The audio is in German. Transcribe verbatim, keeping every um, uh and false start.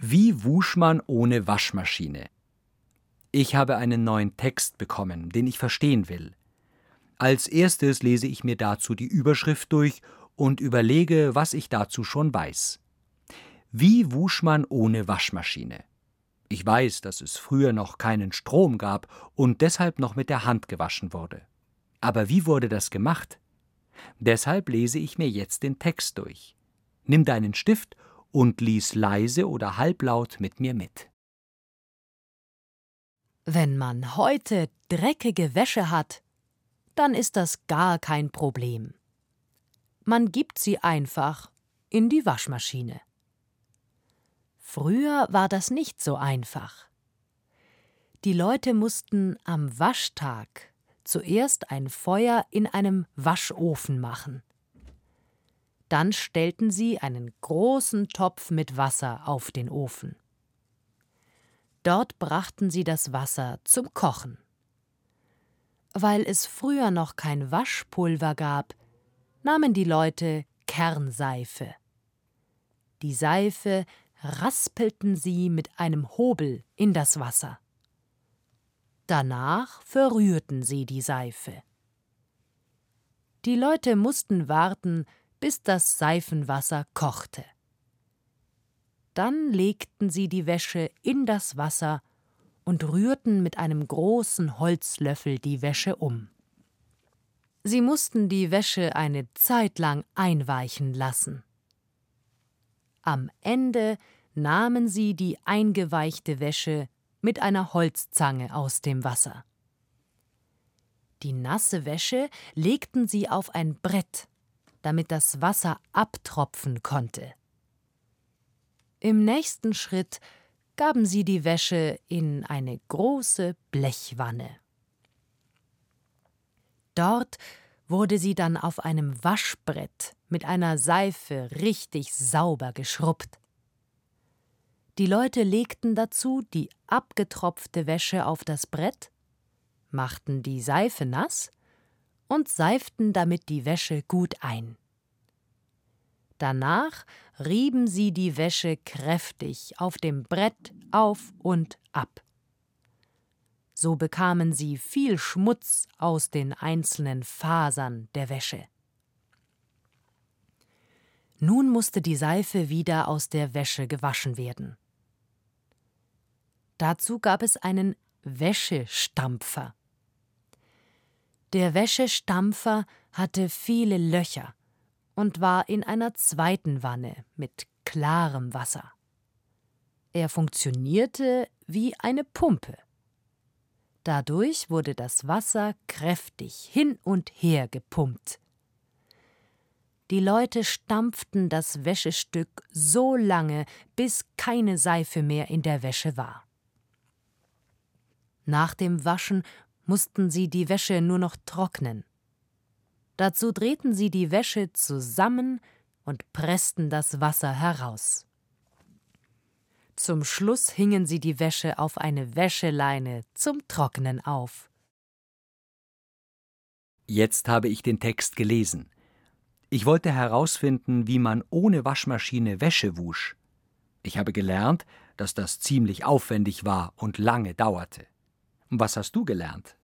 Wie wusch man ohne Waschmaschine? Ich habe einen neuen Text bekommen, den ich verstehen will. Als erstes lese ich mir dazu die Überschrift durch und überlege, was ich dazu schon weiß. Wie wusch man ohne Waschmaschine? Ich weiß, dass es früher noch keinen Strom gab und deshalb noch mit der Hand gewaschen wurde. Aber wie wurde das gemacht? Deshalb lese ich mir jetzt den Text durch. Nimm deinen Stift und lies leise oder halblaut mit mir mit. Wenn man heute dreckige Wäsche hat, dann ist das gar kein Problem. Man gibt sie einfach in die Waschmaschine. Früher war das nicht so einfach. Die Leute mussten am Waschtag zuerst ein Feuer in einem Waschofen machen. Dann stellten sie einen großen Topf mit Wasser auf den Ofen. Dort brachten sie das Wasser zum Kochen. Weil es früher noch kein Waschpulver gab, nahmen die Leute Kernseife. Die Seife raspelten sie mit einem Hobel in das Wasser. Danach verrührten sie die Seife. Die Leute mussten warten, bis das Seifenwasser kochte. Dann legten sie die Wäsche in das Wasser und rührten mit einem großen Holzlöffel die Wäsche um. Sie mussten die Wäsche eine Zeit lang einweichen lassen. Am Ende nahmen sie die eingeweichte Wäsche mit einer Holzzange aus dem Wasser. Die nasse Wäsche legten sie auf ein Brett, damit das Wasser abtropfen konnte. Im nächsten Schritt gaben sie die Wäsche in eine große Blechwanne. Dort wurde sie dann auf einem Waschbrett mit einer Seife richtig sauber geschrubbt. Die Leute legten dazu die abgetropfte Wäsche auf das Brett, machten die Seife nass und seiften damit die Wäsche gut ein. Danach rieben sie die Wäsche kräftig auf dem Brett auf und ab. So bekamen sie viel Schmutz aus den einzelnen Fasern der Wäsche. Nun musste die Seife wieder aus der Wäsche gewaschen werden. Dazu gab es einen Wäschestampfer. Der Wäschestampfer hatte viele Löcher und war in einer zweiten Wanne mit klarem Wasser. Er funktionierte wie eine Pumpe. Dadurch wurde das Wasser kräftig hin und her gepumpt. Die Leute stampften das Wäschestück so lange, bis keine Seife mehr in der Wäsche war. Nach dem Waschen mussten sie die Wäsche nur noch trocknen. Dazu drehten sie die Wäsche zusammen und pressten das Wasser heraus. Zum Schluss hingen sie die Wäsche auf eine Wäscheleine zum Trocknen auf. Jetzt habe ich den Text gelesen. Ich wollte herausfinden, wie man ohne Waschmaschine Wäsche wusch. Ich habe gelernt, dass das ziemlich aufwendig war und lange dauerte. Was hast du gelernt?